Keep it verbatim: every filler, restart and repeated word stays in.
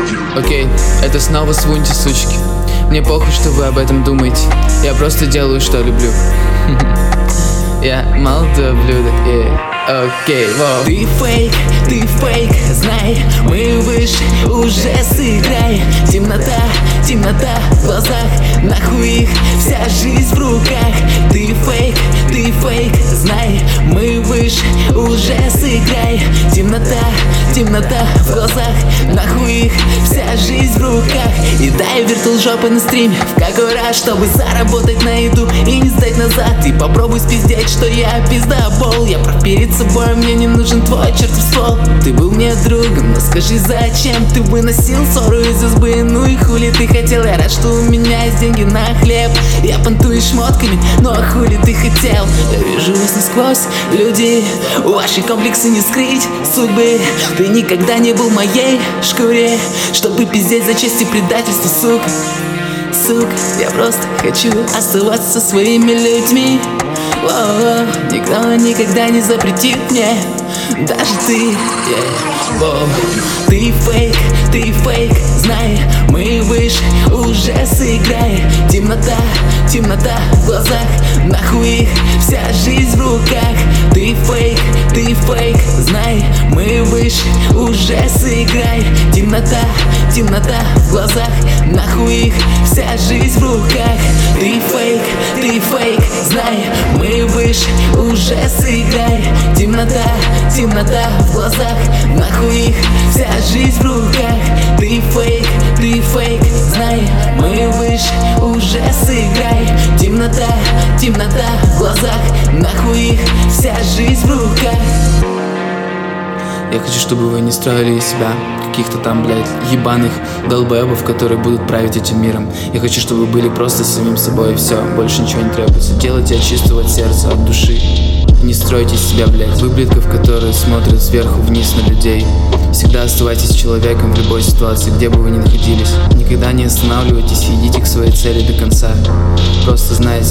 Окей, это снова свуньте, сучки. Мне похуй, что вы об этом думаете. Я просто делаю, что люблю. Я молодое блюдо, окей, воу. Ты фейк, ты фейк, знай, мы выше, уже сыграй. Темнота, темнота в глазах, нахуй их, вся жизнь в руках. Ты фейк, ты фейк, знай, мы выше, уже сыграй. Темнота, темнота в глазах, нахуй их, вся жизнь в руках. И дай вертул жопы на стриме в какой раз, чтобы заработать на еду и не сдать назад. И попробуй спиздеть, что я пиздобол. Я прав перед собой, мне не нужен твой чертов ствол. Ты был мне другом, но скажи, зачем ты выносил ссору из избы? Ну и хули ты хотел, я рад, что у меня есть деньги на хлеб. Я понтую шмотками, но а хули ты хотел? Я вижу вас насквозь, люди, ваши комплексы не скрыть судьбы. Ты никогда не был в моей шкуре, чтобы пиздеть за честь и предательство, сука. Сука, я просто хочу оставаться со своими людьми. Воу, никто никогда не запретит мне, даже ты, yeah. Воу. Ты фейк, ты фейк, знай, мы выше, уже сыграй. Темнота, темнота в глазах, нахуй их, вся жизнь в руках. Ты фейк, ты фейк, знай, мы выше, уже сыграй. Темнота, темнота в глазах, нахуй их, вся жизнь в руках. Ты фейк, ты фейк, знай, мы выше, уже сыграй. Темнота, темнота в глазах, нахуй их, вся жизнь в руках. Ты фейк, ты фейк, знай, мы выше, уже сыграй. Темнота, темнота в глазах, нахуй их, вся жизнь в руках. Я хочу, чтобы вы не строили из себя каких-то там, блядь, ебаных долбоебов, которые будут править этим миром. Я хочу, чтобы вы были просто самим собой, и все, больше ничего не требуется. Делайте от чистого от сердца, от души. Не стройте из себя, блядь, выблядков, которые смотрят сверху вниз на людей. Всегда оставайтесь человеком в любой ситуации, где бы вы ни находились. Никогда не останавливайтесь и идите к своей цели до конца. Просто знайте,